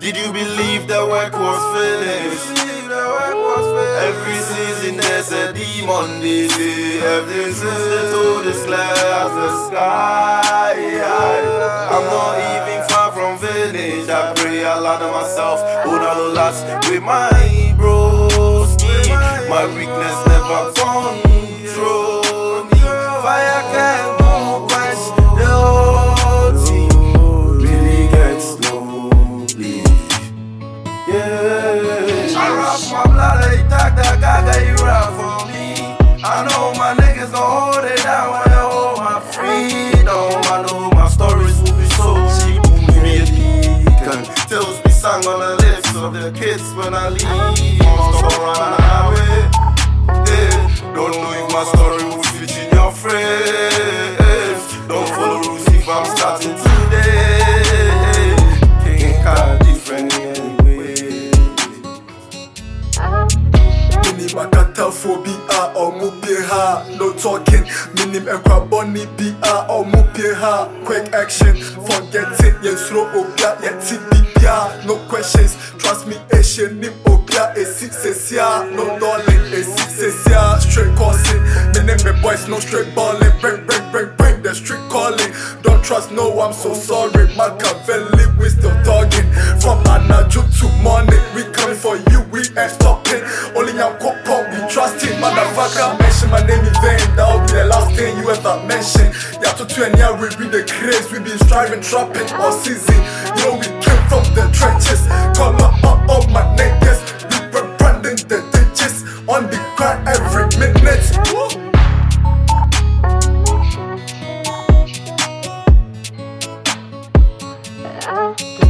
Did you believe the work was finished? Every season there's a demon, they say. Every season to the slab the sky. I'm not even far from finish. I pray a lot of myself, hold all the lots with my broski. My weakness never control me. Fire can't go quench the whole team. Really gets lonely. Yeah, I rock my blood, they talk that gaga, you rap for me. I know my niggas gon' hold it down when they hold my freedom. I know my stories will be so cheap. Me a beacon, tales be sung on the lips of the kids when I leave. Stop running away. Yeah, don't know if my story will fit in your frames. Don't follow rules if I'm starting today. King car different anyway. Minim akata phobia or mupiha. No talking, minim ekwaboni bia or mupiha. Quick action, forget it, yes, slow obia, yet bibia. No questions, trust me, Asian nim obia, a six no darling, a six straight coursing. Minim me boys, no straight balling, bring the street calling. Don't trust no, I'm so sorry. Machiavelli, we still talking. From Anajo to morning, we coming for you, we ain't stopping. Only I'm pop, we trusting. Motherfucker, mention my name in vain. That'll be the last thing you ever mention. Yeah, to 20 years, we be the craze. We been striving, trapping all season. You know, we came from the trenches. Call up all my niggas. We were branding the ditches. On the grind every minute. Woo.